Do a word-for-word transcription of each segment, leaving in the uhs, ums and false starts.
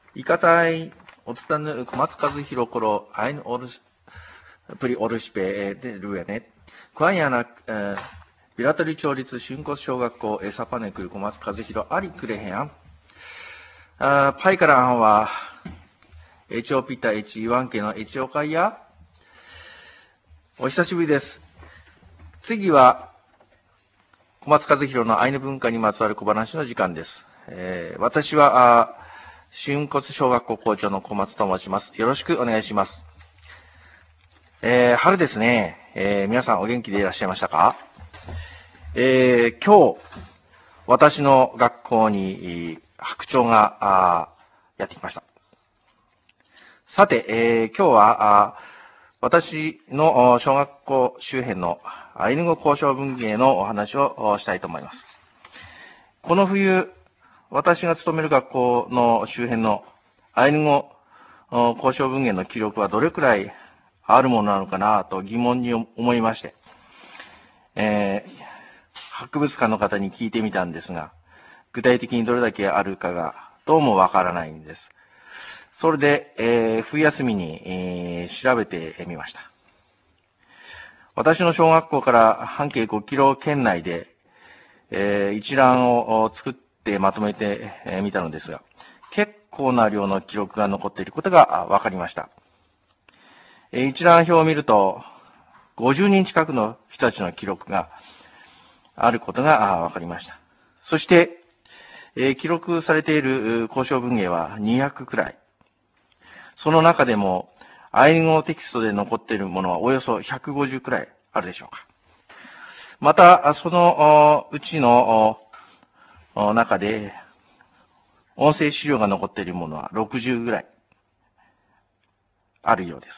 いかたいおつたぬ小松和弘頃、アイヌオルス、プリオルシペでルエネ、クワンヤナ、ビラトリ町立春骨小学校エサパネクル小松和弘ありくれへんあ、パイカランは、エチオピタエチイワン家のエチオカイヤ、お久しぶりです。次は、小松和弘のアイヌ文化にまつわる小話の時間です。えー、私は、春骨小学校校長の小松と申します。よろしくお願いします。えー、春ですね、えー。皆さんお元気でいらっしゃいましたか？えー、今日、私の学校に白鳥がやってきました。さて、えー、今日は私の小学校周辺のアイヌ語交渉文芸のお話をしたいと思います。この冬、私が勤める学校の周辺のアイヌ語交渉文芸の記録はどれくらいあるものなのかなと疑問に思いまして、えー、博物館の方に聞いてみたんですが、具体的にどれだけあるかがどうもわからないんです。それで、えー、冬休みに、えー、調べてみました。私の小学校から半径ごキロ圏内で、えー、一覧を作ってまとめてみたのですが、結構な量の記録が残っていることが分かりました。えー、一覧表を見ると、ごじゅうにん近くの人たちの記録があることが分かりました。そして、えー、記録されている交渉文芸はにひゃくくらい。その中でも、アイヌ語テキストで残っているものはおよそひゃくごじゅうくらいあるでしょうか。また、そのうちの中で、音声資料が残っているものはろくじゅうぐらいあるようです。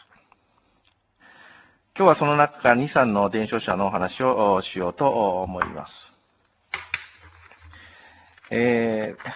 今日はその中からに、さんの伝承者のお話をしようと思います。えー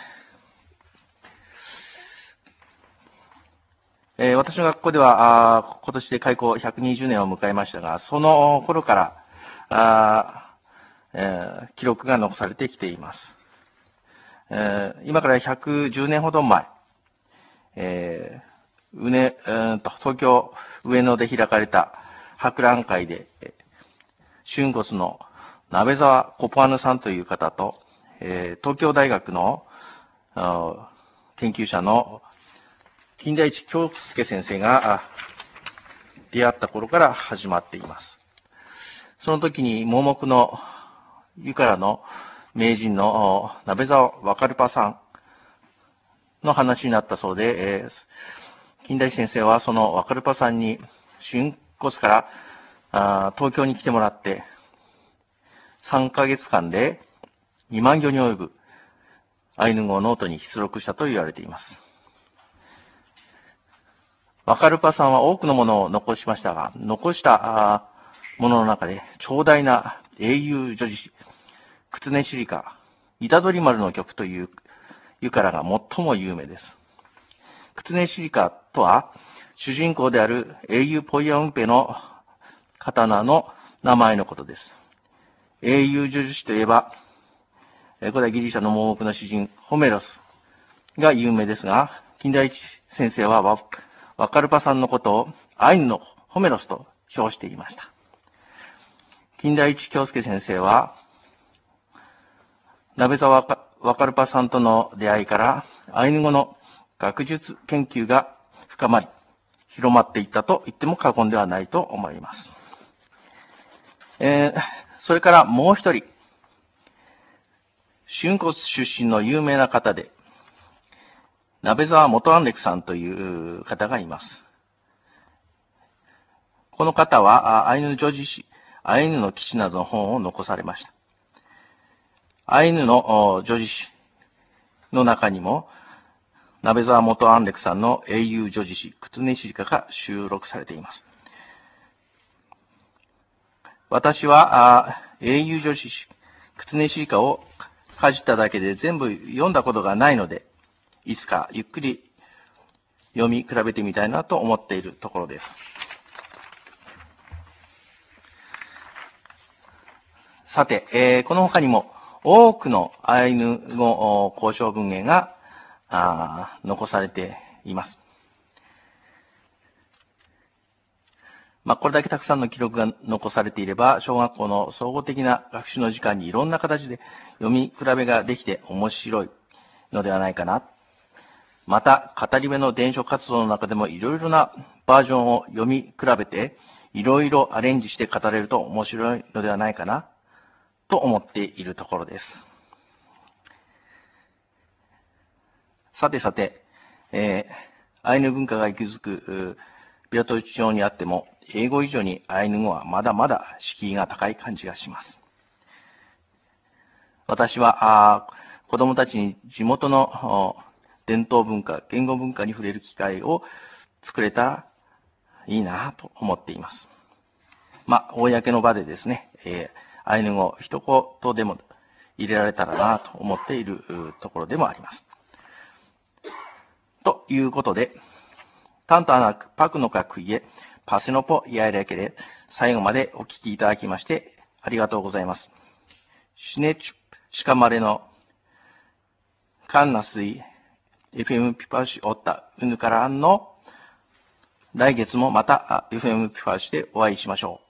えー、私の学校では、あ今年で開校ひゃくにじゅうねんを迎えましたが、その頃から、あえー、記録が残されてきています。えー、今からひゃくじゅうねんほど前、えー、うね、うんと東京上野で開かれた博覧会で、春骨の鍋沢コポアヌさんという方と、えー、東京大学の研究者の金田一京介先生が出会った頃から始まっています。その時に盲目の湯からの名人の鍋沢わかるぱさんの話になったそうで、えー、金田一先生はそのわかるぱさんに春骨からあ東京に来てもらってさんかげつかんでにまんぎょに及ぶアイヌ語をノートに出力したと言われています。わかるぱさんは多くのものを残しましたが、残したものの中で長大な英雄女子誌、クツネシリカ、虎杖丸の曲という湯からが最も有名です。クツネシリカとは、主人公である英雄ポイアウンペの刀の名前のことです。英雄女子誌といえば、古代ギリシャの盲目の詩人ホメロスが有名ですが、金田一先生はわかるぱさんのことをアイヌのホメロスと称していました。金田一京介先生は、鍋沢わかるぱさんとの出会いからアイヌ語の学術研究が深まり、広まっていったと言っても過言ではないと思います。えー、それからもう一人、春骨出身の有名な方で、鍋沢元安暦さんという方がいます。この方はアイヌ女子誌、アイヌの騎士などの本を残されました。アイヌの女子誌の中にも、鍋沢元安暦さんの英雄女子誌、クツネシリカが収録されています。私は英雄女子誌、クツネシリカをかじっただけで全部読んだことがないので、いつかゆっくり読み比べてみたいなと思っているところです。さて、えー、この他にも多くのアイヌ語交渉文芸があ残されています。まあ、これだけたくさんの記録が残されていれば、小学校の総合的な学習の時間にいろんな形で読み比べができて面白いのではないかな。また、語り部の伝承活動の中でもいろいろなバージョンを読み比べて、いろいろアレンジして語れると面白いのではないかな、と思っているところです。さてさて、えー、アイヌ文化が息づくビラトリ町にあっても、英語以上にアイヌ語はまだまだ敷居が高い感じがします。私はあ子供たちに地元の伝統文化、言語文化に触れる機会を作れたらいいなと思っています。まあ、公の場でですね、えー、アイヌ語を一言でも入れられたらなと思っているところでもあります。ということで、タンタナクパクノカクイエパセノポイヤイレケで最後までお聞きいただきましてありがとうございます。シネチュシカマレのカンナスイ エフエム ピパシオッタウヌカランの来月もまた エフエム ピパシでお会いしましょう。